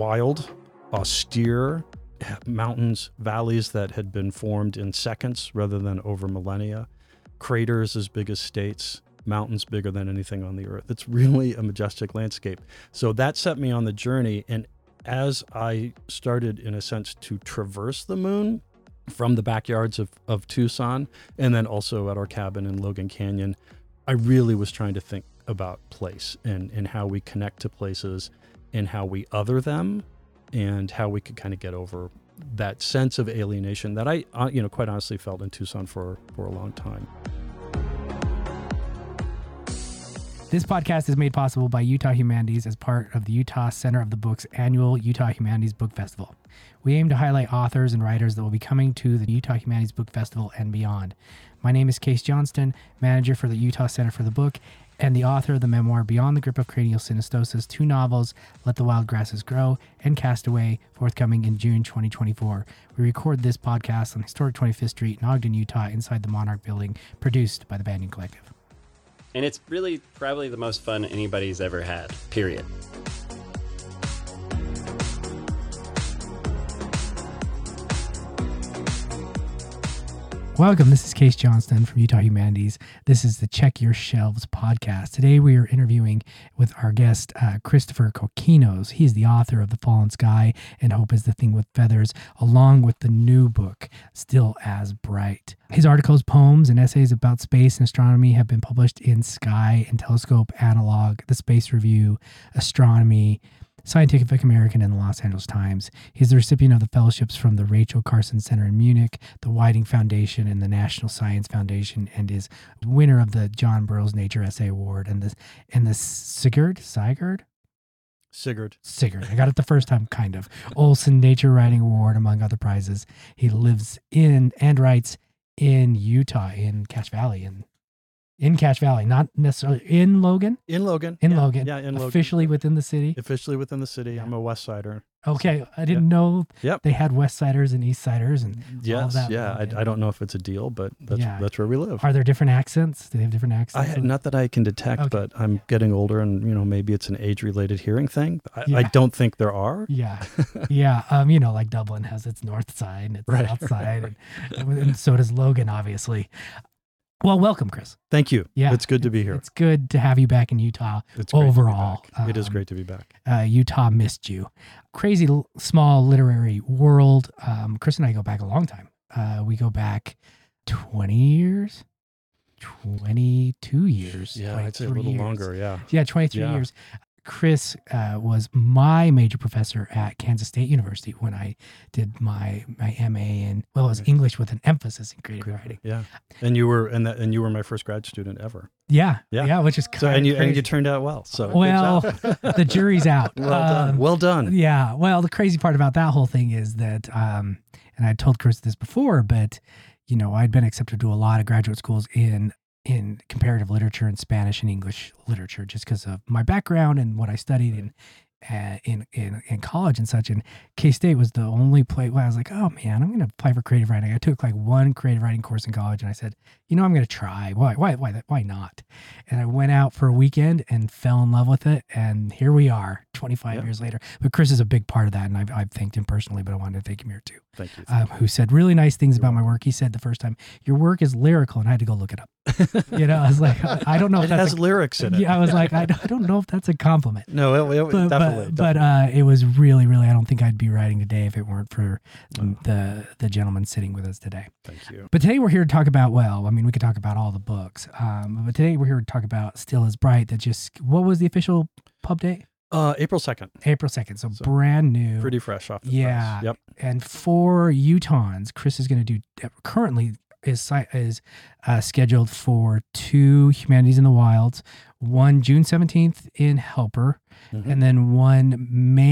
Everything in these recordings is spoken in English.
wild, austere mountains, valleys that had been formed in seconds rather than over millennia, craters as big as states, mountains bigger than anything on the earth. It's really a majestic landscape. So that set me on the journey. And as I started, in a sense, to traverse the moon from the backyards of Tucson, and then also at our cabin in Logan Canyon, I really was trying to think about place and how we connect to places and how we other them and how we could kind of get over that sense of alienation that I, quite honestly felt in Tucson for a long time. This podcast is made possible by Utah Humanities as part of the Utah Center of the Book's annual Utah Humanities Book Festival. We aim to highlight authors and writers that will be coming to the Utah Humanities Book Festival and beyond. My name is Case Johnston, manager for the Utah Center for the Book, and the author of the memoir Beyond the Grip of Cranial Synostosis, 2 novels, Let the Wild Grasses Grow and Castaway, forthcoming in June 2024. We record this podcast on historic 25th Street in Ogden, Utah, inside the Monarch Building, produced by the Banyan Collective. And it's really probably the most fun anybody's ever had, period. Welcome. This is Case Johnston from Utah Humanities. This is the Check Your Shelves podcast. Today we are interviewing with our guest, Christopher Kokinos. He's the author of The Fallen Sky and Hope is the Thing with Feathers, along with the new book, Still as Bright. His articles, poems, and essays about space and astronomy have been published in Sky and Telescope, Analog, The Space Review, Astronomy, Scientific American, and the Los Angeles Times. He's the recipient of the fellowships from the Rachel Carson Center in Munich, the Whiting Foundation, and the National Science Foundation, and is winner of the John Burroughs Nature Essay Award and the Sigurd. I got it the first time, kind of. Olson Nature Writing Award, among other prizes. He lives in and writes in Utah, in Cache Valley, in Cache Valley, not necessarily in Logan. In Logan. Logan. Yeah, in Logan. Officially within the city. Officially within the city. I'm a West Sider. Okay, I didn't know they had West Siders and East Siders and all of that. Yeah, I don't know if it's a deal, but that's where we live. Are there different accents? Do they have different accents? Not that I can detect, but I'm getting older, and maybe it's an age-related hearing thing. I don't think there are. Yeah, like Dublin has its north side and its south side, and so does Logan, obviously. Well, welcome, Chris. Thank you. Yeah, it's good to be here. It's good to have you back in Utah. It's overall. It is great to be back. Utah missed you. Crazy small literary world. Chris and I go back a long time. We go back 20 years, 22 years. Yeah, I'd say a little longer. Yeah, 23 years. Chris was my major professor at Kansas State University when I did my MA in, it was English with an emphasis in creative writing. Yeah, and you were my first grad student ever. Yeah, which is and you turned out well. So the jury's out. Well done. Yeah. Well, the crazy part about that whole thing is that, and I told Chris this before, but I'd been accepted to a lot of graduate schools in comparative literature and Spanish and English literature, just because of my background and what I studied in college and such. And K-State was the only place where I was like, oh man, I'm going to apply for creative writing. I took like one creative writing course in college, and I said, I'm going to try. Why not? And I went out for a weekend and fell in love with it. And here we are 25 years later. But Chris is a big part of that. And I've thanked him personally, but I wanted to thank him here too. Thank you. Who said really nice things about my work. He said the first time, your work is lyrical, and I had to go look it up. I was like, I don't know if it has lyrics in it. Yeah, I was like, I don't know if that's a compliment. No, definitely. But it was really, really, I don't think I'd be writing today if it weren't for the gentleman sitting with us today. Thank you. But today we're here to talk about, we could talk about all the books. But today we're here to talk about Still as Bright. What was the official pub date? April 2nd. April 2nd. So brand new. Pretty fresh off the press. Yep. And for Utahns, Chris is going to do, currently is scheduled for 2 Humanities in the Wilds, one June 17th in Helper, and then one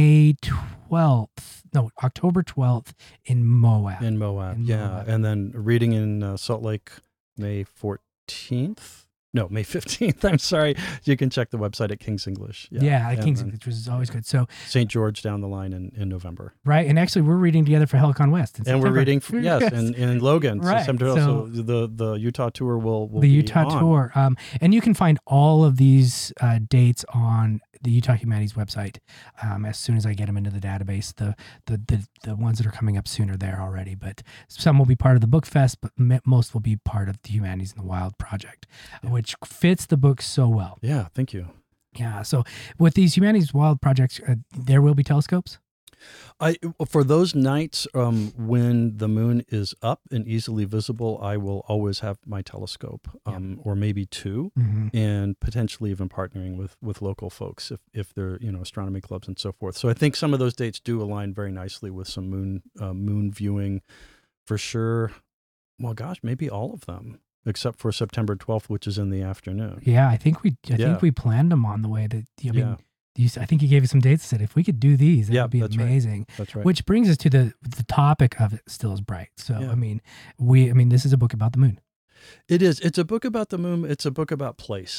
October 12th in Moab. And then reading in Salt Lake, May 14th. No, May 15th. I'm sorry. You can check the website at King's English. At King's English, which is always good. So St. George down the line in November. Right. And actually, we're reading together for Helicon West. And we're reading, in Logan. Right. So the Utah tour will the Utah tour. And you can find all of these dates on the Utah Humanities website as soon as I get them into the database. The ones that are coming up soon are there already, but some will be part of the Book Fest, but most will be part of the Humanities in the Wild project, which fits the book so well. Yeah, thank you. Yeah. So with these Humanities Wild projects, there will be telescopes? For those nights when the moon is up and easily visible, I will always have my telescope, or maybe two, and potentially even partnering with local folks if they're astronomy clubs and so forth. So I think some of those dates do align very nicely with some moon viewing, for sure. Well, gosh, maybe all of them except for September 12th, which is in the afternoon. Yeah, I think we planned them on the way that. I think you gave us some dates. Said if we could do these, that would be amazing. Right. That's right. Which brings us to the topic of It Still Is Bright. So this is a book about the moon. It is. It's a book about the moon. It's a book about place.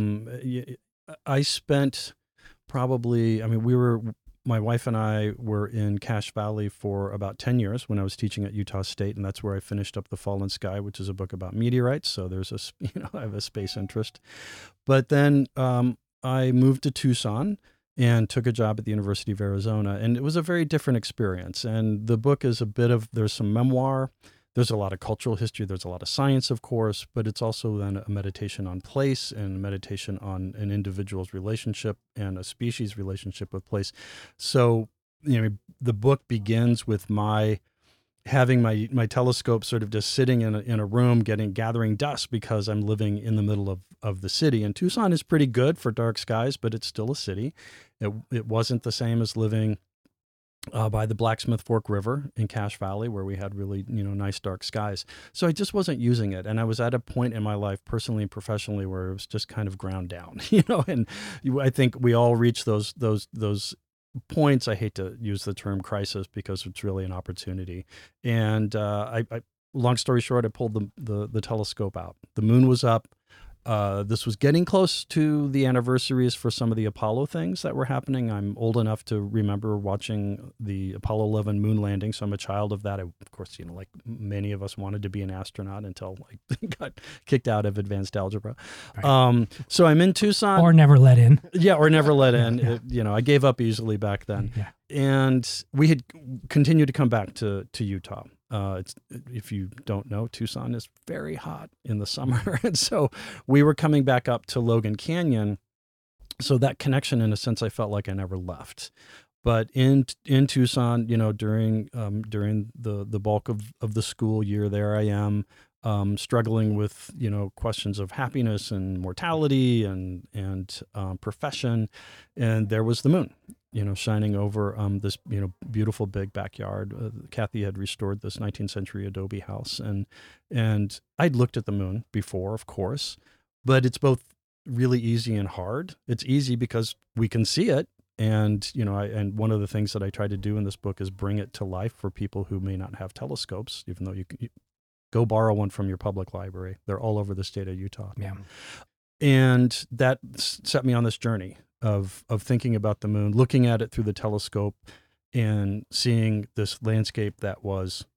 I spent probably. My wife and I were in Cache Valley for about 10 years when I was teaching at Utah State, and that's where I finished up The Fallen Sky, which is a book about meteorites. So there's I have a space interest. But then I moved to Tucson and took a job at the University of Arizona, and it was a very different experience. And the book is there's some memoir, there's a lot of cultural history, there's a lot of science, of course, but it's also then a meditation on place and meditation on an individual's relationship and a species' relationship with place. So, the book begins with having my telescope sort of just sitting in a room gathering dust because I'm living in the middle of the city. And Tucson is pretty good for dark skies, but it's still a city. It wasn't the same as living by the Blacksmith Fork River in Cache Valley, where we had really nice dark skies. So I just wasn't using it, and I was at a point in my life, personally and professionally, where it was just kind of ground down. And I think we all reach those points. I hate to use the term crisis because it's really an opportunity. And I long story short, I pulled the telescope out. The moon was up. This was getting close to the anniversaries for some of the Apollo things that were happening. I'm old enough to remember watching the Apollo 11 moon landing, so I'm a child of that. I, of course, like many of us, wanted to be an astronaut until I got kicked out of advanced algebra. Right. So I'm in Tucson. Or never let in. Yeah, or never let in. Yeah. I gave up easily back then. Yeah. And we had continued to come back to Utah. If you don't know, Tucson is very hot in the summer. And so we were coming back up to Logan Canyon. So that connection, in a sense, I felt like I never left. But in Tucson, during the bulk of the school year, there I am, struggling with, questions of happiness and mortality and profession. And there was the moon, shining over this, beautiful big backyard. Kathy had restored this 19th century adobe house. And I'd looked at the moon before, of course, but it's both really easy and hard. It's easy because we can see it. And, and one of the things that I try to do in this book is bring it to life for people who may not have telescopes, even though you go borrow one from your public library. They're all over the state of Utah. Yeah. And that set me on this journey of thinking about the moon, looking at it through the telescope and seeing this landscape that was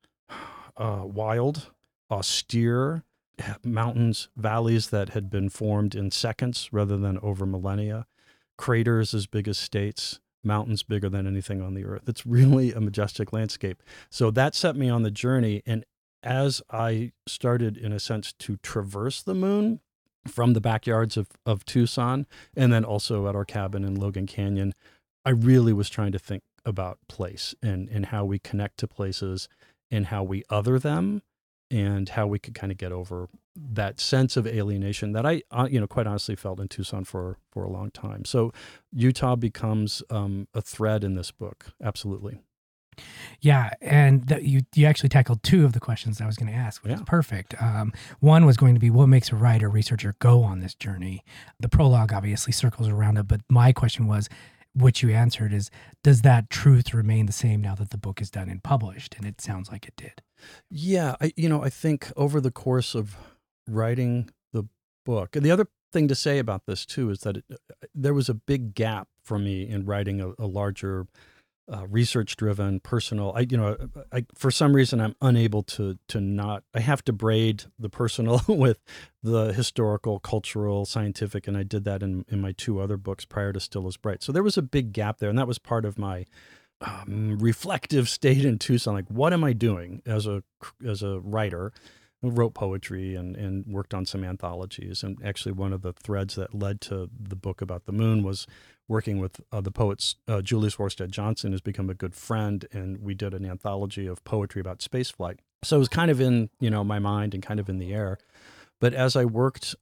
wild, austere, mountains, valleys that had been formed in seconds rather than over millennia, craters as big as states, mountains bigger than anything on the earth. It's really a majestic landscape. So that set me on the journey. And as I started, in a sense, to traverse the moon from the backyards of Tucson, and then also at our cabin in Logan Canyon, I really was trying to think about place and how we connect to places and how we other them and how we could kind of get over that sense of alienation that I, quite honestly felt in Tucson for a long time. So Utah becomes a thread in this book. Absolutely. Yeah, and you actually tackled two of the questions I was going to ask, which is perfect. One was going to be, what makes a writer, researcher go on this journey? The prologue obviously circles around it, but my question was, which you answered, is, does that truth remain the same now that the book is done and published? And it sounds like it did. Yeah, I think over the course of writing the book, and the other thing to say about this too is that there was a big gap for me in writing a larger research-driven, personal. For some reason, I'm unable to not. I have to braid the personal with the historical, cultural, scientific, and I did that in my 2 other books prior to Still as Bright. So there was a big gap there, and that was part of my reflective state in Tucson. Like, what am I doing as a writer? I wrote poetry and worked on some anthologies. And actually, one of the threads that led to the book about the moon was working with the poets. Julius Worstead Johnson has become a good friend, and we did an anthology of poetry about spaceflight. So it was kind of in my mind and kind of in the air. But as I worked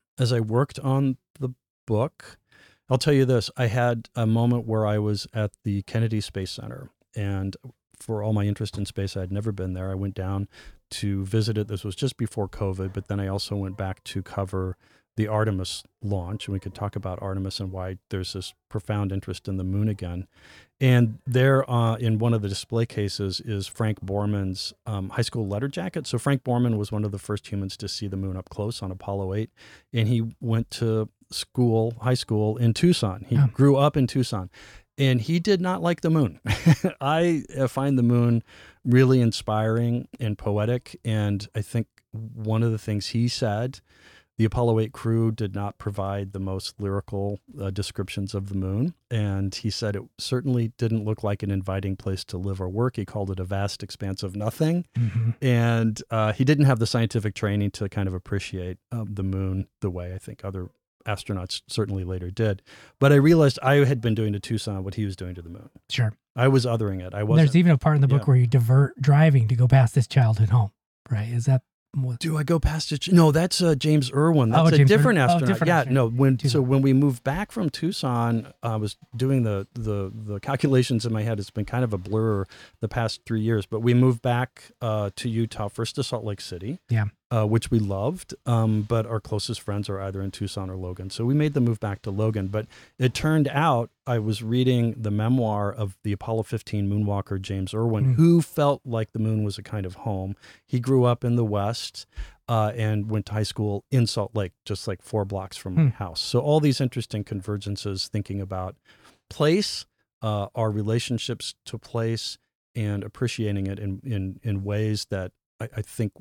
on the book, I'll tell you this: I had a moment where I was at the Kennedy Space Center, and for all my interest in space, I had never been there. I went down to visit it. This was just before COVID, but then I also went back to cover the Artemis launch, and we could talk about Artemis and why there's this profound interest in the moon again. And there, in one of the display cases, is Frank Borman's high school letter jacket. So Frank Borman was one of the first humans to see the moon up close on Apollo 8, and he went to high school in Tucson. He grew up in Tucson. And he did not like the moon. I find the moon really inspiring and poetic. And I think one of the things he said, the Apollo 8 crew did not provide the most lyrical descriptions of the moon. And he said it certainly didn't look like an inviting place to live or work. He called it a vast expanse of nothing. Mm-hmm. And he didn't have the scientific training to kind of appreciate the moon the way I think other astronauts certainly later did. But I realized I had been doing to Tucson what he was doing to the moon. Sure. I was othering it. I wasn't. There's even a part in the book where you divert driving to go past this childhood home, right? Is that do I go past it? No, that's James Irwin. That's a different astronaut. When we moved back from Tucson, I was doing the calculations in my head. It's been kind of a blur the past 3 years, but we moved back to Utah, first to Salt Lake City, which we loved, but our closest friends are either in Tucson or Logan. So we made the move back to Logan, but it turned out I was reading the memoir of the Apollo 15 moonwalker, James Irwin, who felt like the moon was a kind of home. He grew up in the West and went to high school in Salt Lake, just like 4 blocks from my house. So all these interesting convergences, thinking about place, our relationships to place, and appreciating it in ways that I think,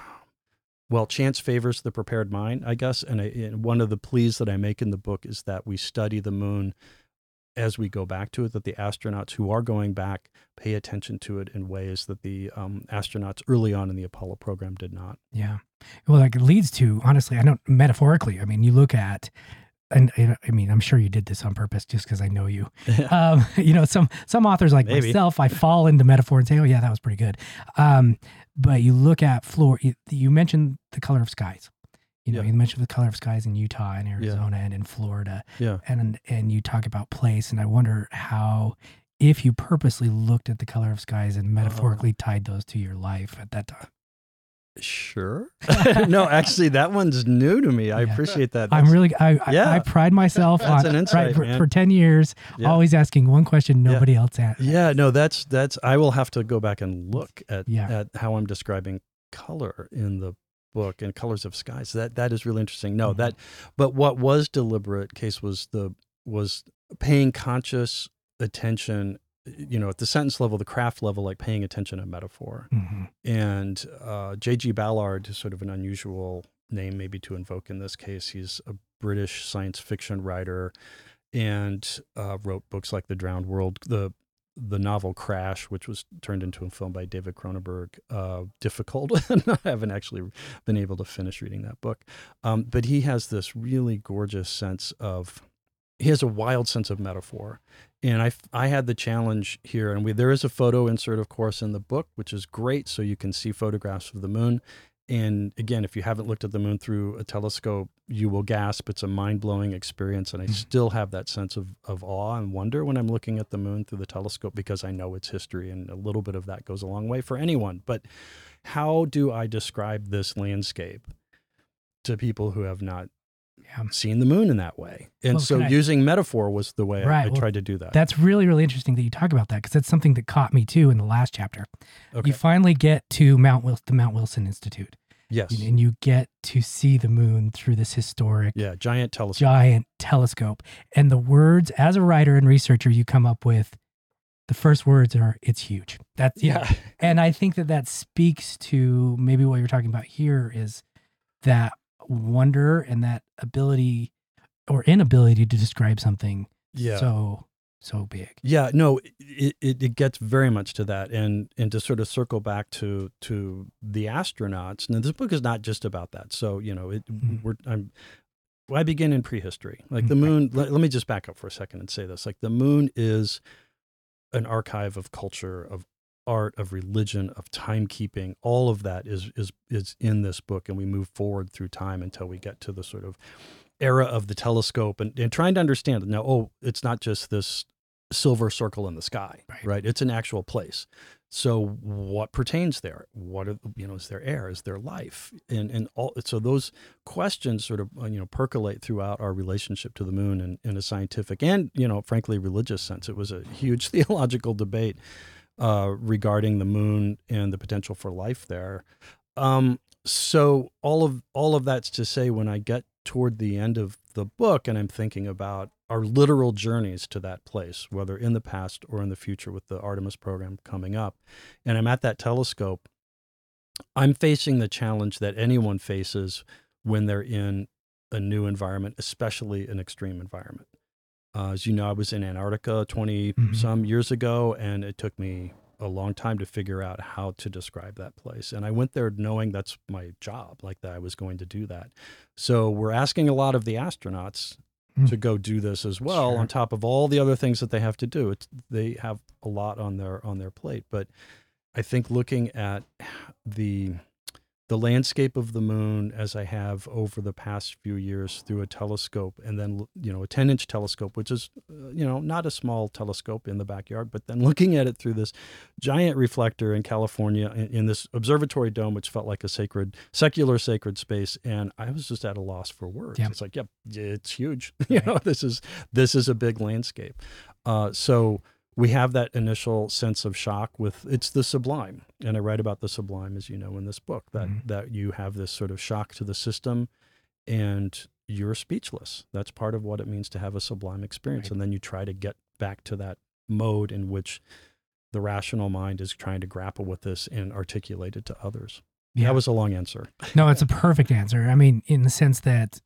well, chance favors the prepared mind, I guess. And one of the pleas that I make in the book is that we study the moon as we go back to it, that the astronauts who are going back pay attention to it in ways that the astronauts early on in the Apollo program did not. Yeah. Well, like it leads to, honestly, I don't metaphorically, I mean, you look at, and I mean, I'm sure you did this on purpose just because I know you. Some authors like myself, I fall into metaphor and say, oh yeah, that was pretty good. But you look at you mentioned the color of skies. You mentioned the color of skies in Utah and Arizona and in Florida. Yeah. And you talk about place, and I wonder how, if you purposely looked at the color of skies and metaphorically tied those to your life at that time. Sure. No, actually, that one's new to me. I appreciate that. I pride myself on an insight, for 10 years, always asking one question nobody else asked. Yeah, no, that's, I will have to go back and look at how I'm describing color in the book and colors of skies. That is really interesting. No, but what was deliberate case was paying conscious attention, at the sentence level, the craft level, like paying attention to metaphor. Mm-hmm. And J.G. Ballard is sort of an unusual name maybe to invoke in this case. He's a British science fiction writer and wrote books like The Drowned World, the novel Crash, which was turned into a film by David Cronenberg. Difficult. I haven't actually been able to finish reading that book. But he has this really gorgeous sense he has a wild sense of metaphor. And I had the challenge here, and there is a photo insert, of course, in the book, which is great. So you can see photographs of the moon. And again, if you haven't looked at the moon through a telescope, you will gasp. It's a mind-blowing experience. And I still have that sense of awe and wonder when I'm looking at the moon through the telescope, because I know its history, and a little bit of that goes a long way for anyone. But how do I describe this landscape to people who have not seen the moon in that way? And using metaphor was the way I tried to do that. That's really, really interesting that you talk about that, because that's something that caught me too in the last chapter. Okay. You finally get to the Mount Wilson Institute. Yes. And you get to see the moon through this historic giant telescope. And the words, as a writer and researcher, you come up with, The first words are, "It's huge." That's and I think that speaks to maybe what you're talking about here is that wonder and that ability or inability to describe something so big. Yeah, no, it gets very much to that, and to sort of circle back to the astronauts. Now, this book is not just about that. So I begin in prehistory, like the moon. Let me just back up for a second and say this: like the moon is an archive of culture, of art, of religion, of timekeeping. All of that is in this book, and we move forward through time until we get to the sort of era of the telescope and trying to understand it. Now, it's not just this silver circle in the sky, right? It's an actual place. So what pertains there? What are, is there air? Is there life? And all, so those questions sort of, percolate throughout our relationship to the moon in a scientific and, frankly, religious sense. It was a huge theological debate regarding the moon and the potential for life there. So all of that's to say, when I get toward the end of the book and I'm thinking about our literal journeys to that place, whether in the past or in the future with the Artemis program coming up, and I'm at that telescope, I'm facing the challenge that anyone faces when they're in a new environment, especially an extreme environment. As you know, I was in Antarctica 20 some years ago, and it took me a long time to figure out how to describe that place. And I went there knowing that's my job, like that I was going to do that. So we're asking a lot of the astronauts to go do this as well, on top of all the other things that they have to do. They have a lot on their plate. But I think looking at the landscape of the moon as I have over the past few years through a telescope, and then, a 10-inch telescope, which is, not a small telescope in the backyard, but then looking at it through this giant reflector in California in this observatory dome, which felt like a secular sacred space. And I was just at a loss for words. Yeah. It's like, it's huge. This is a big landscape. So we have that initial sense of shock it's the sublime. And I write about the sublime, as you know, in this book, that you have this sort of shock to the system and you're speechless. That's part of what it means to have a sublime experience. Right. And then you try to get back to that mode in which the rational mind is trying to grapple with this and articulate it to others. Yeah. That was a long answer. No, it's a perfect answer. I mean, in the sense that,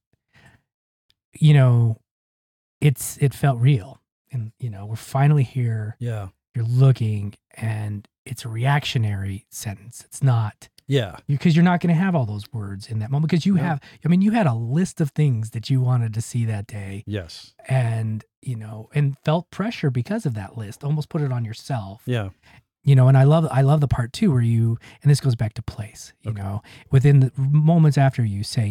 it felt real. And, we're finally here. Yeah. You're looking, and it's a reactionary sentence. It's not. Yeah. Because you're not going to have all those words in that moment. Because you had a list of things that you wanted to see that day. Yes. And, and felt pressure because of that list. Almost put it on yourself. Yeah. And I love the part too where and this goes back to place, within the moments after you say,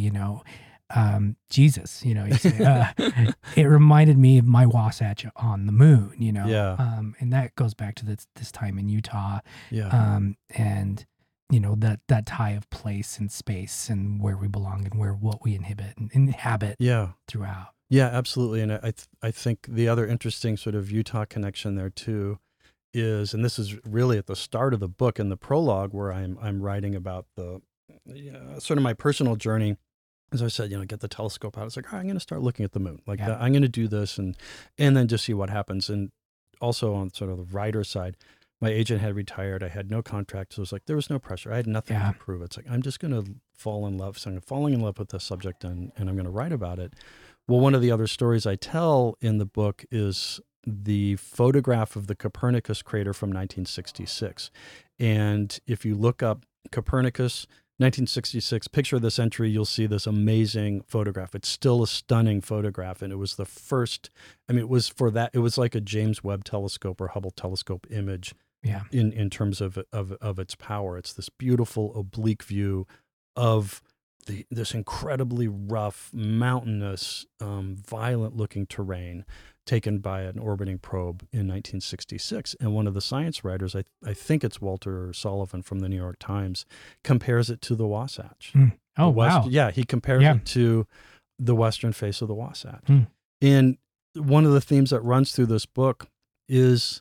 Jesus, you say, it reminded me of my Wasatch on the moon, Yeah. And that goes back to this time in Utah. Yeah. And, that tie of place and space and where we belong and what we inhabit throughout. Yeah, absolutely. And I think the other interesting sort of Utah connection there too is, and this is really at the start of the book in the prologue where I'm writing about the sort of my personal journey. As I said, get the telescope out. It's like, all right, I'm going to start looking at the moon. Like I'm going to do this and then just see what happens. And also on sort of the writer side, my agent had retired. I had no contract. So it was like, there was no pressure. I had nothing to prove. It's like, I'm just going to fall in love. So I'm falling in love with this subject and I'm going to write about it. Well, one of the other stories I tell in the book is the photograph of the Copernicus crater from 1966. And if you look up Copernicus 1966, picture of the century, you'll see this amazing photograph. It's still a stunning photograph. And it was the first, it was like a James Webb telescope or Hubble telescope image in terms of its power. It's this beautiful oblique view of this incredibly rough, mountainous, violent looking terrain taken by an orbiting probe in 1966. And one of the science writers, I think it's Walter Sullivan from the New York Times, compares it to the Wasatch. Oh, wow. Yeah, he compares it to the western face of the Wasatch. And one of the themes that runs through this book is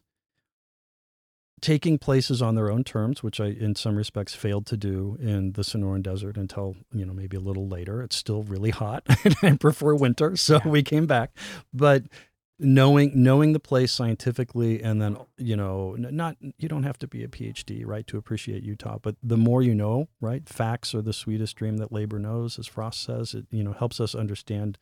taking places on their own terms, which I, in some respects, failed to do in the Sonoran Desert until, maybe a little later. It's still really hot and I prefer winter. So we came back. But knowing the place scientifically, and then not you don't have to be a PhD, right, to appreciate Utah, but the more you know, right, facts are the sweetest dream that labor knows, as Frost says. It helps us understand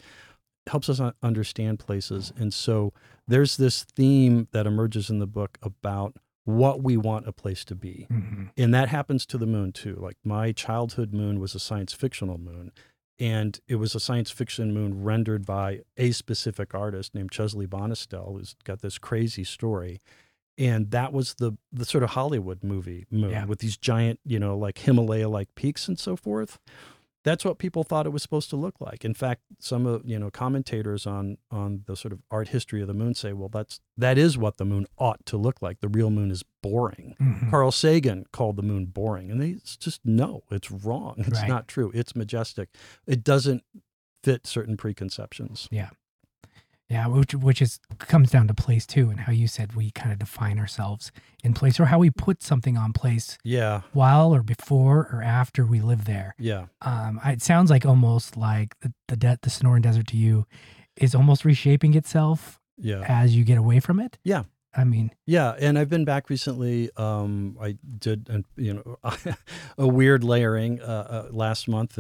places. And so there's this theme that emerges in the book about what we want a place to be. Mm-hmm. And that happens to the moon too. Like, my childhood moon was a science fictional moon. And it was a science fiction moon rendered by a specific artist named Chesley Bonestell, who's got this crazy story. And that was the sort of Hollywood movie moon with these giant, like Himalaya-like peaks and so forth. That's what people thought it was supposed to look like. In fact, some of commentators on the sort of art history of the moon say, well, that is what the moon ought to look like. The real moon is boring. Mm-hmm. Carl Sagan called the moon boring, and it's just no, it's wrong. It's not true. It's majestic. It doesn't fit certain preconceptions. Yeah. Yeah, which comes down to place too, and how you said we kind of define ourselves in place, or how we put something on place. Yeah. While or before or after we live there. Yeah. It sounds like almost like the Sonoran Desert to you is almost reshaping itself. Yeah. As you get away from it. Yeah. I mean. Yeah, and I've been back recently. I did, a weird layering last month,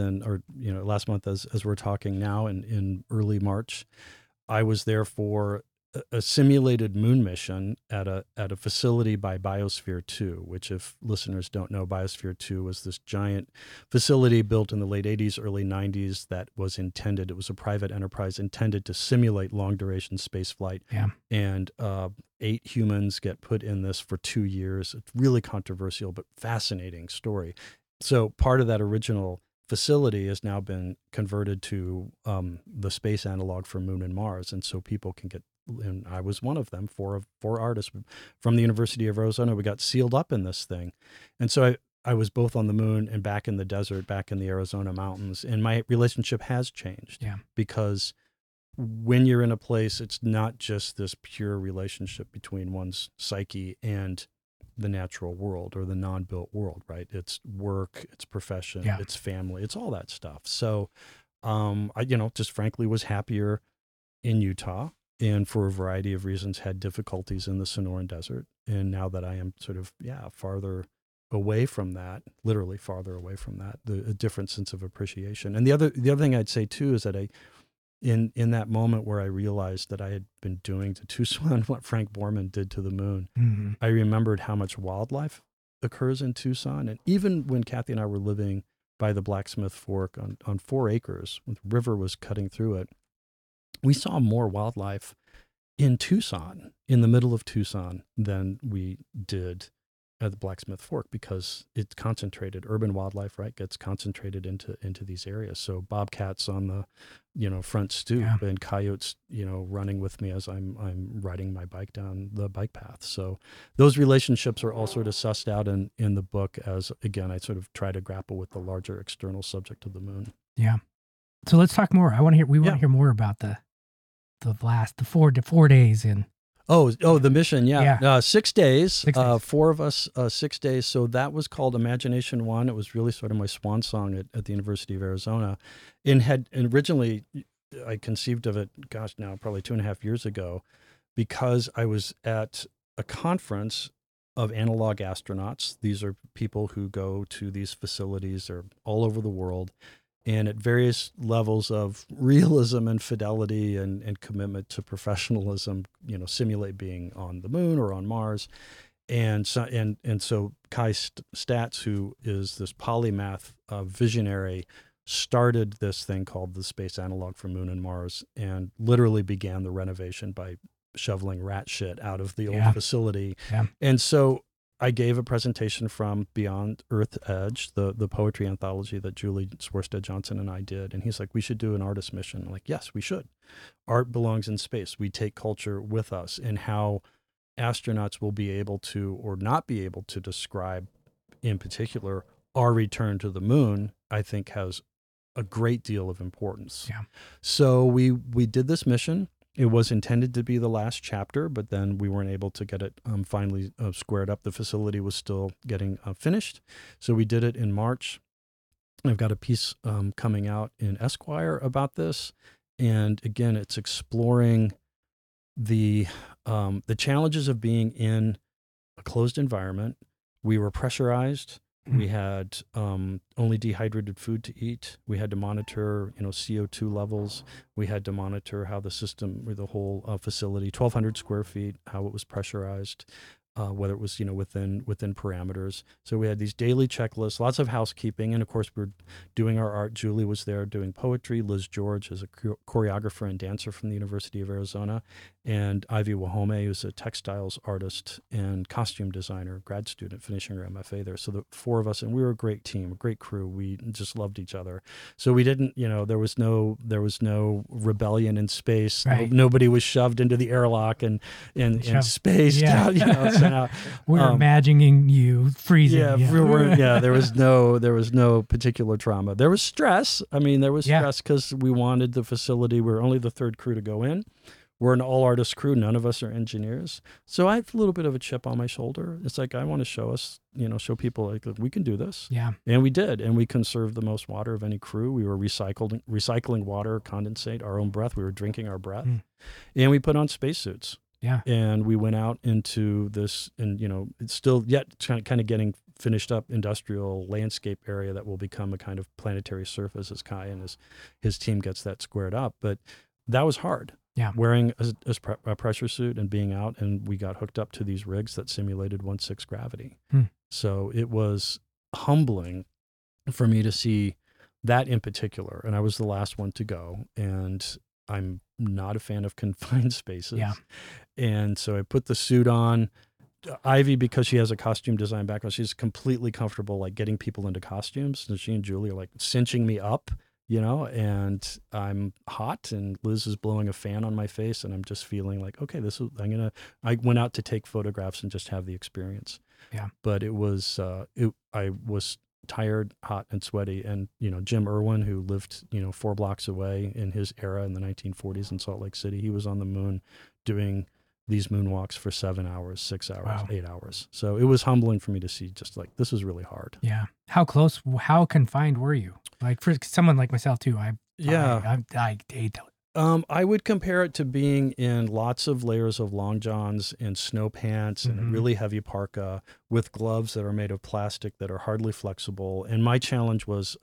as we're talking now, in early March. I was there for a simulated moon mission at a facility by Biosphere 2, which, if listeners don't know, Biosphere 2 was this giant facility built in the late 80s, early 90s that was intended, it was a private enterprise intended to simulate long-duration space flight. Yeah. And 8 humans get put in this for 2 years. It's really controversial, but fascinating story. So part of that original facility has now been converted to the space analog for Moon and Mars, and so people can get. And I was one of them. Four artists from the University of Arizona. We got sealed up in this thing, and so I was both on the moon and back in the desert, back in the Arizona mountains, and my relationship has changed. Yeah. Because when you're in a place, it's not just this pure relationship between one's psyche and the natural world or the non-built world, right? It's work, it's profession, it's family, it's all that stuff. So, I, just frankly was happier in Utah, and for a variety of reasons had difficulties in the Sonoran Desert. And now that I am sort of, farther away from that, literally farther away from that, a different sense of appreciation. And the other thing I'd say too is that in that moment where I realized that I had been doing to Tucson what Frank Borman did to the moon, mm-hmm. I remembered how much wildlife occurs in Tucson. And even when Kathy and I were living by the Blacksmith Fork on 4 acres, when the river was cutting through it, we saw more wildlife in Tucson, in the middle of Tucson, than we did at the Blacksmith Fork, because it's concentrated. Urban wildlife, right, gets concentrated into these areas. So bobcats on the front stoop, and coyotes running with me as I'm riding my bike down the bike path. So those relationships are all sort of sussed out in the book, as again I sort of try to grapple with the larger external subject of the moon. Yeah. So let's talk more. We want to hear more about the 4 days in. Oh, the mission, yeah. 6 days, 6 days. 4 of us, 6 days. So that was called Imagination One. It was really sort of my swan song at the University of Arizona. And originally, I conceived of it, now probably 2.5 years ago, because I was at a conference of analog astronauts. These are people who go to these facilities. They're all over the world, and at various levels of realism and fidelity and commitment to professionalism, simulate being on the moon or on Mars. And so Kai Statz, who is this polymath visionary, started this thing called the Space Analog for Moon and Mars, and literally began the renovation by shoveling rat shit out of the old facility. Yeah. And so I gave a presentation from Beyond Earth Edge, the poetry anthology that Julie Swerstad Johnson and I did. And he's like, we should do an artist mission. I'm like, yes, we should. Art belongs in space. We take culture with us, and how astronauts will be able to or not be able to describe in particular our return to the moon, I think has a great deal of importance. Yeah. So we did this mission. It was intended to be the last chapter, but then we weren't able to get it finally squared up. The facility was still getting finished. So we did it in March. I've got a piece coming out in Esquire about this. And again, it's exploring the challenges of being in a closed environment. We were pressurized. We had only dehydrated food to eat. We had to monitor, CO2 levels. We had to monitor how the system, or the whole facility, 1,200 square feet, how it was pressurized, whether it was, within parameters. So we had these daily checklists, lots of housekeeping, and of course we're doing our art. Julie was there doing poetry. Liz George is a choreographer and dancer from the University of Arizona, and Ivy Wahome, who's a textiles artist and costume designer, grad student, finishing her MFA there. So the four of us, and we were a great team, a great crew. We just loved each other. So we didn't, there was no rebellion in space. Right. Nobody was shoved into the airlock and spaced out, sent out. We're imagining you freezing. Yeah, there was no particular trauma. There was stress. I mean, there was stress because we wanted the facility. We were only the third crew to go in. We're an all-artist crew. None of us are engineers. So I have a little bit of a chip on my shoulder. It's like, I want to show people, like, we can do this. Yeah. And we did. And we conserved the most water of any crew. We were recycling water, condensate, our own breath. We were drinking our breath. And we put on spacesuits. Yeah. And we went out into this, and, it's still yet kind of getting finished up industrial landscape area that will become a kind of planetary surface as Kai and his team gets that squared up. But that was hard. Yeah. Wearing a pressure suit and being out, and we got hooked up to these rigs that simulated 1/6 gravity. So it was humbling for me to see that in particular. And I was the last one to go, and I'm not a fan of confined spaces. Yeah. And so I put the suit on. Ivy, because she has a costume design background, she's completely comfortable, like, getting people into costumes. And she and Julie are like cinching me up, and I'm hot, and Liz is blowing a fan on my face, and I'm just feeling like, okay, I went out to take photographs and just have the experience. Yeah. But it was, I was tired, hot, and sweaty. And, Jim Irwin, who lived, 4 blocks away in his era in the 1940s in Salt Lake City, he was on the moon doing these moonwalks for 7 hours, 6 hours, Wow. 8 hours. So it was humbling for me to see, just like, this is really hard. Yeah. How confined were you? Like, for someone like myself too, I hate that. I would compare it to being in lots of layers of long johns and snow pants and a really heavy parka with gloves that are made of plastic that are hardly flexible. And my challenge was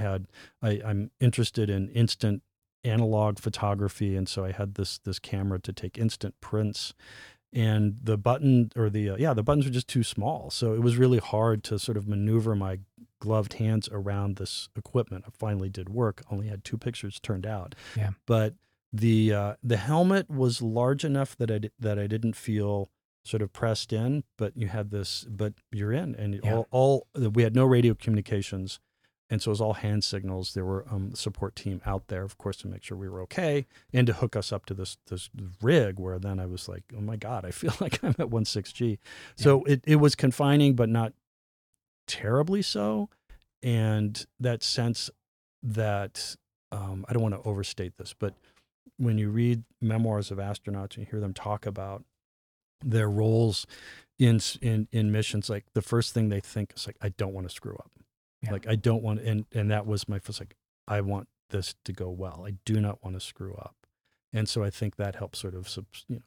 I'm interested in instant analog photography, and so I had this camera to take instant prints, and the buttons were just too small. So it was really hard to sort of maneuver my gloved hands around this equipment. I finally did work. Only had 2 pictures turned out. Yeah. But the helmet was large enough that I didn't feel sort of pressed in, but you're in, and we had no radio communications. And so it was all hand signals. There were support team out there, of course, to make sure we were okay and to hook us up to this rig, where then I was like, oh my God, I feel like I'm at 1/6G. So it was confining, but not terribly so. And that sense that, I don't want to overstate this, but when you read memoirs of astronauts and you hear them talk about their roles in missions, like, the first thing they think is like, I don't want to screw up. Yeah. Like, I don't want, and that was my first, like, I want this to go well. I do not want to screw up. And so I think that helps sort of,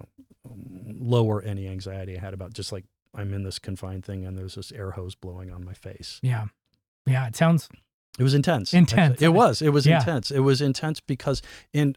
lower any anxiety I had about just, like, I'm in this confined thing and there's this air hose blowing on my face. Yeah. Yeah. It was intense. Actually. It was Yeah. intense. It was intense because it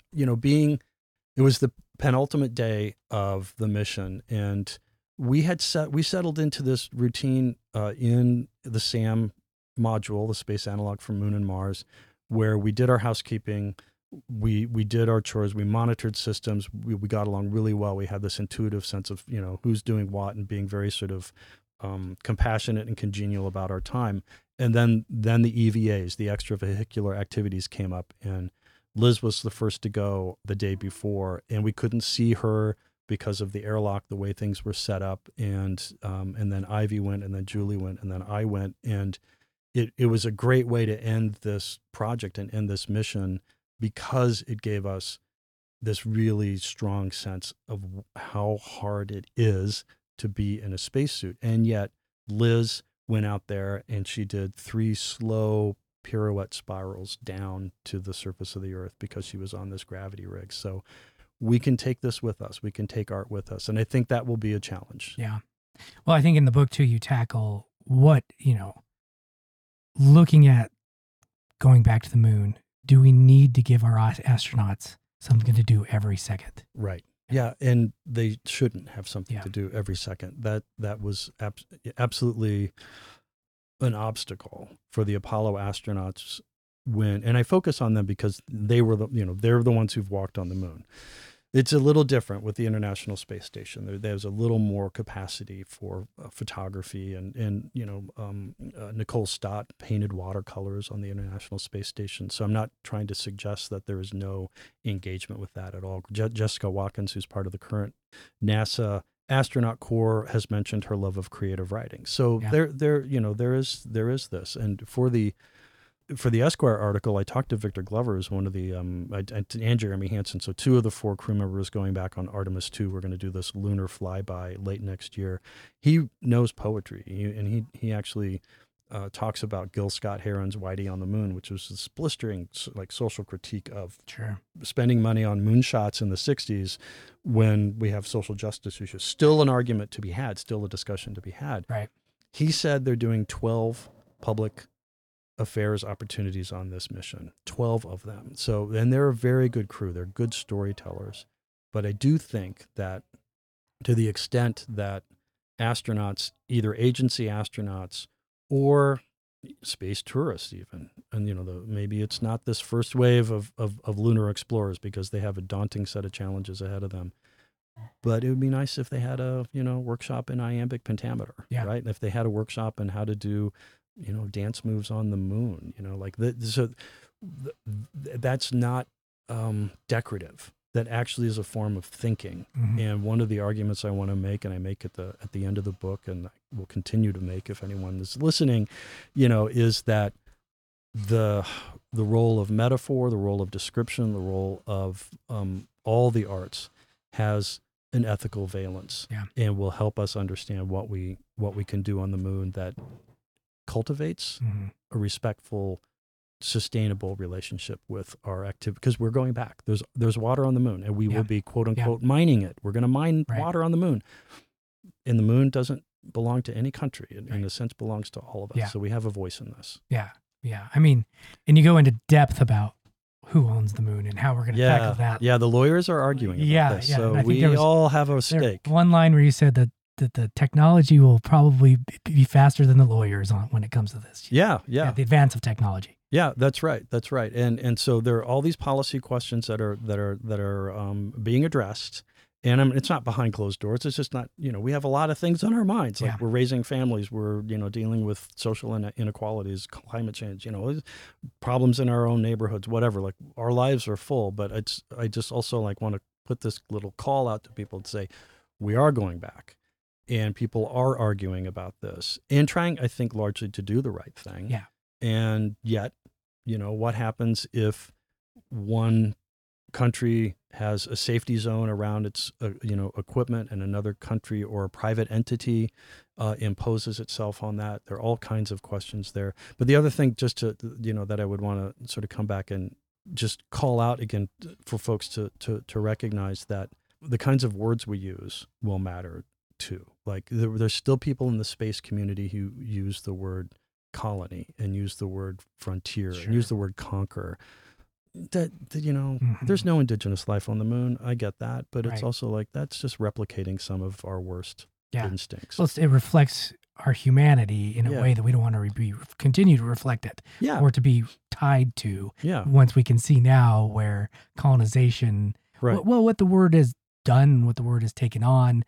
was the penultimate day of the mission, and we settled into this routine in the SAM module, the Space Analog for Moon and Mars, where we did our housekeeping, we did our chores, we monitored systems, we got along really well. We had this intuitive sense of, who's doing what, and being very sort of compassionate and congenial about our time. And then the EVAs, the extravehicular activities, came up, and Liz was the first to go the day before, and we couldn't see her because of the airlock, the way things were set up. And then Ivy went, and then Julie went, and then I went. And it was a great way to end this project and end this mission, because it gave us this really strong sense of how hard it is to be in a spacesuit. And yet Liz went out there and she did 3 slow pirouette spirals down to the surface of the Earth because she was on this gravity rig. So we can take this with us. We can take art with us. And I think that will be a challenge. Yeah. Well, I think in the book too, you tackle what, looking at going back to the moon, do we need to give our astronauts something to do every second? Right. Yeah. And they shouldn't have something Yeah. to do every second. That was absolutely an obstacle for the Apollo astronauts and I focus on them because they're the ones who've walked on the moon. It's a little different with the International Space Station. There's a little more capacity for photography, and Nicole Stott painted watercolors on the International Space Station. So I'm not trying to suggest that there is no engagement with that at all. Jessica Watkins, who's part of the current NASA Astronaut Corps, has mentioned her love of creative writing. So there is this, and for the Esquire article, I talked to Victor Glover, who's one of the, and Jeremy Hansen. So 2 of the 4 crew members going back on Artemis 2. We're going to do this lunar flyby late next year. He knows poetry, and he actually talks about Gil Scott-Heron's Whitey on the Moon, which was this blistering social critique of spending money on moonshots in the 60s when we have social justice issues. Still an argument to be had, still a discussion to be had. Right. He said they're doing 12 public affairs opportunities on this mission, 12 of them. So, and they're a very good crew. They're good storytellers. But I do think that to the extent that astronauts, either agency astronauts or space tourists even, and maybe it's not this first wave of lunar explorers because they have a daunting set of challenges ahead of them. But it would be nice if they had a, workshop in iambic pentameter, right? If they had a workshop in how to do dance moves on the moon, that's not decorative. That actually is a form of thinking. Mm-hmm. And one of the arguments I want to make, and I make at the end of the book, and I will continue to make if anyone is listening, is that the role of metaphor, the role of description, the role of all the arts has an ethical valence, and will help us understand what we can do on the moon that cultivates a respectful, sustainable relationship with our activity, because we're going back. There's water on the moon, and we will be quote unquote mining it. We're going to mine water on the moon, and the moon doesn't belong to any country. It, in a sense, belongs to all of us. So we have a voice in this. Yeah. I mean, and you go into depth about who owns the moon and how we're going to tackle that. Yeah, the lawyers are arguing about this. So we all have a stake. One line where you said that the technology will probably be faster than the lawyers when it comes to this. Yeah. The advance of technology. Yeah, that's right. And so there are all these policy questions that are being addressed. And it's not behind closed doors. It's just not, we have a lot of things on our minds. Like we're raising families, we're, dealing with social inequalities, climate change, problems in our own neighborhoods, whatever. Like our lives are full, but I just also want to put this little call out to people to say, we are going back. And people are arguing about this and trying, I think, largely to do the right thing. Yeah. And yet, what happens if one country has a safety zone around its, equipment, and another country or a private entity imposes itself on that? There are all kinds of questions there. But the other thing, just to, that I would want to sort of come back and just call out again for folks to recognize that the kinds of words we use will matter too. Like there's still people in the space community who use the word colony and use the word frontier and use the word conquer. That there's no indigenous life on the moon. I get that, but it's also that's just replicating some of our worst instincts. Well, it reflects our humanity in a way that we don't want to continue to reflect it, or to be tied to. Once we can see now where colonization, what the word is done, what the word has taken on,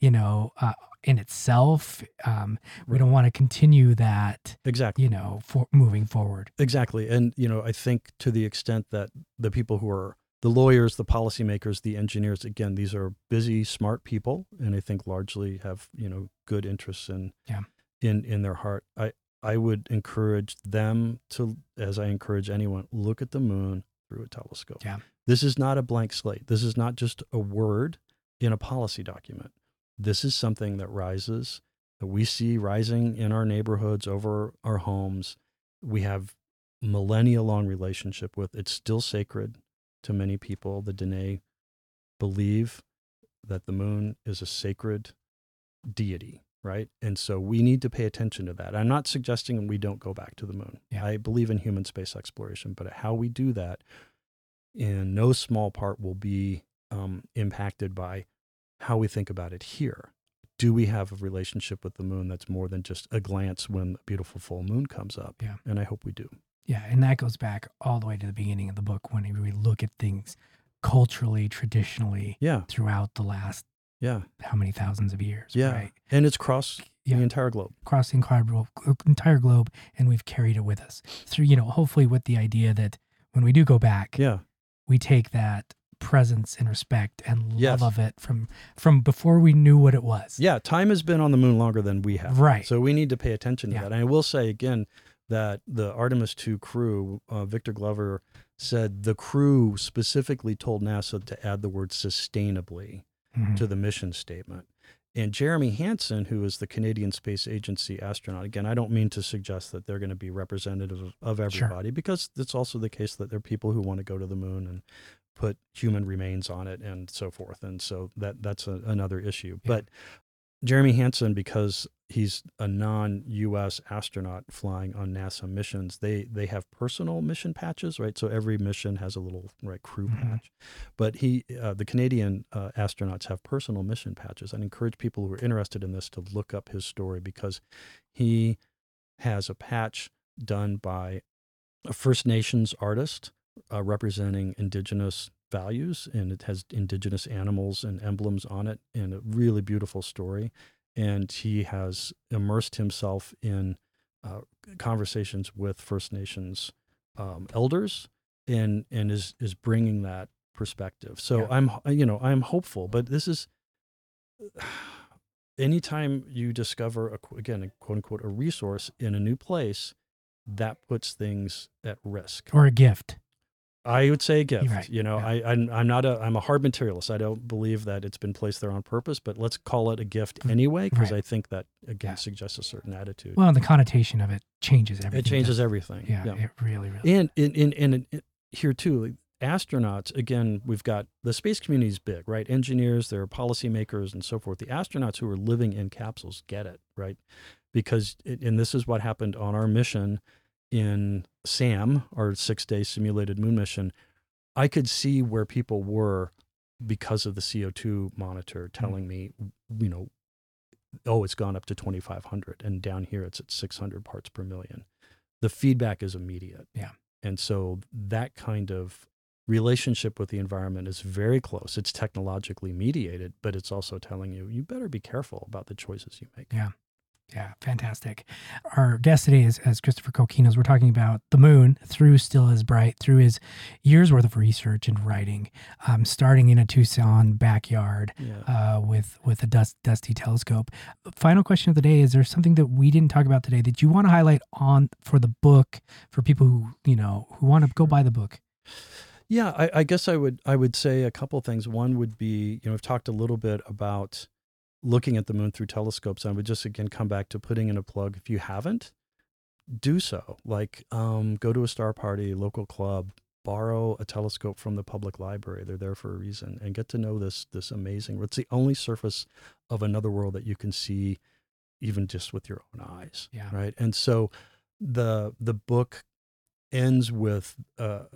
in itself. We don't want to continue that. Exactly. For moving forward. Exactly. And, I think to the extent that the people who are the lawyers, the policymakers, the engineers, again, these are busy, smart people. And I think largely have, good interests in their heart. I would encourage them to, as I encourage anyone, look at the moon through a telescope. Yeah. This is not a blank slate. This is not just a word in a policy document. This is something that rises, that we see rising in our neighborhoods, over our homes. We have millennia-long relationship with. It's still sacred to many people. The Dene believe that the moon is a sacred deity, right? And so we need to pay attention to that. I'm not suggesting we don't go back to the moon. Yeah. I believe in human space exploration, but how we do that in no small part will be impacted by how we think about it here. Do we have a relationship with the moon that's more than just a glance when a beautiful full moon comes up? Yeah. And I hope we do. Yeah, and that goes back all the way to the beginning of the book when we look at things culturally, traditionally, Yeah. throughout the last Yeah. how many thousands of years, Yeah. right? And it's across Yeah. the entire globe. Across the entire globe, and we've carried it with us through, hopefully with the idea that when we do go back, Yeah. we take that presence and respect and love Yes. of it from before we knew what it was. Yeah. Time has been on the moon longer than we have. Right. So we need to pay attention to Yeah. that. And I will say again that the Artemis II crew, Victor Glover said the crew specifically told NASA to add the word sustainably Mhm. to the mission statement. And Jeremy Hansen, who is the Canadian Space Agency astronaut, again, I don't mean to suggest that they're going to be representative of everybody, because it's also the case that there are people who want to go to the moon and put human remains on it and so forth. And so that's another issue. Yeah. But Jeremy Hansen, because he's a non-U.S. astronaut flying on NASA missions, they have personal mission patches, right? So every mission has a little crew Mhm. patch. But the Canadian astronauts have personal mission patches. I'd encourage people who are interested in this to look up his story, because he has a patch done by a First Nations artist representing indigenous values, and it has indigenous animals and emblems on it, and a really beautiful story. And he has immersed himself in conversations with First Nations elders, and is bringing that perspective. So Yeah. I'm hopeful, but this is anytime you discover a quote unquote a resource in a new place, that puts things at risk. Or a gift. I would say a gift. Right. I'm a hard materialist. I don't believe that it's been placed there on purpose, but let's call it a gift anyway, because Right. I think that again suggests a certain attitude. Well, and the connotation of it changes everything. It changes doesn't it? everything. Yeah, it really, really. And in here too, like, astronauts, again, we've got the space community is big, right? Engineers, there are policymakers and so forth. The astronauts who are living in capsules get it, right? Because, and this is what happened on our mission in SAM, our 6-day simulated moon mission. I could see where people were because of the CO2 monitor telling me, oh, it's gone up to 2,500, and down here it's at 600 parts per million. The feedback is immediate. Yeah. And so that kind of relationship with the environment is very close. It's technologically mediated, but it's also telling you better be careful about the choices you make. Yeah. Yeah, fantastic. Our guest today is Christopher Kokinos. We're talking about the moon through Still As Bright, through his years worth of research and writing, starting in a Tucson backyard with a dusty telescope. Final question of the day: is there something that we didn't talk about today that you want to highlight for the book, for people who who want to go buy the book? Yeah, I guess I would say a couple of things. One would be, I've talked a little bit about looking at the moon through telescopes. And I would just again come back to putting in a plug. If you haven't, do so. Like go to a star party, local club, borrow a telescope from the public library. They're there for a reason, and get to know this amazing. It's the only surface of another world that you can see, even just with your own eyes. Yeah. Right. And so the book ends with a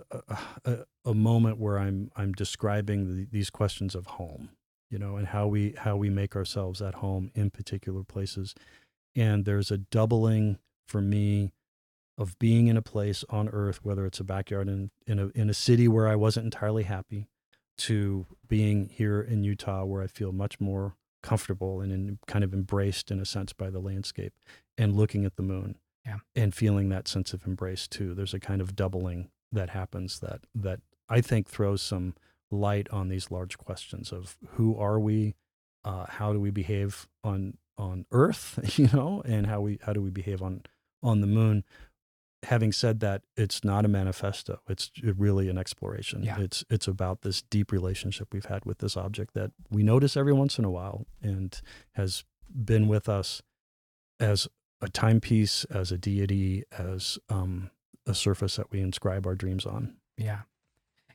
moment where I'm describing these questions of home. And how we make ourselves at home in particular places. And there's a doubling for me of being in a place on Earth, whether it's a backyard in a city where I wasn't entirely happy, to being here in Utah where I feel much more comfortable and kind of embraced in a sense by the landscape, and looking at the moon and feeling that sense of embrace too. There's a kind of doubling that happens that I think throws some light on these large questions of who are we, how do we behave on Earth, and how do we behave on the moon. Having said that, it's not a manifesto. It's really an exploration. Yeah. It's about this deep relationship we've had with this object that we notice every once in a while and has been with us as a timepiece, as a deity, as a surface that we inscribe our dreams on. Yeah.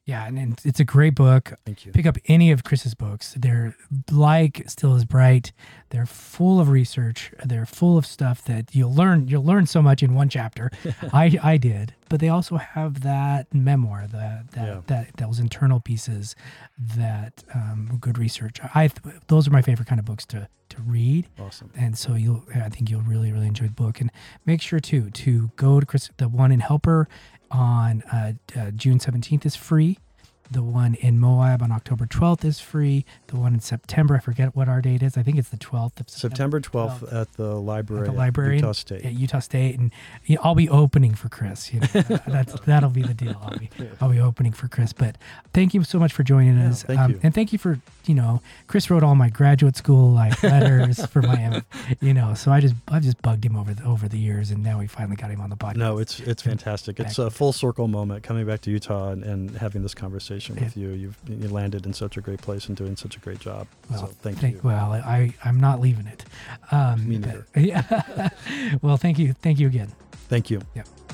Yeah, and it's a great book. Thank you. Pick up any of Chris's books. They're like Still as Bright. They're full of research. They're full of stuff that you'll learn. You'll learn so much in one chapter. I did, but they also have that memoir, that those internal pieces, that good research. Those are my favorite kind of books to read. Awesome. And so I think you'll really, really enjoy the book. And make sure to go to Chris. The one in Helper on June 17th is free. The one in Moab on October 12th is free. The one in September, I forget what our date is. I think it's the 12th of September 12th at the library. At Utah State. At Utah State, and I'll be opening for Chris. That'll be the deal. I'll be opening for Chris. But thank you so much for joining us. Thank you. And thank you for Chris wrote all my graduate school letters for my So I've just bugged him over the years, and now we finally got him on the podcast. No, it's fantastic. It's a full circle moment coming back to Utah and having this conversation with you. You landed in such a great place and doing such a great job. Well, so thank you. Well, I'm not leaving it. Me neither. Yeah. Well, thank you. Thank you again. Thank you. Yeah.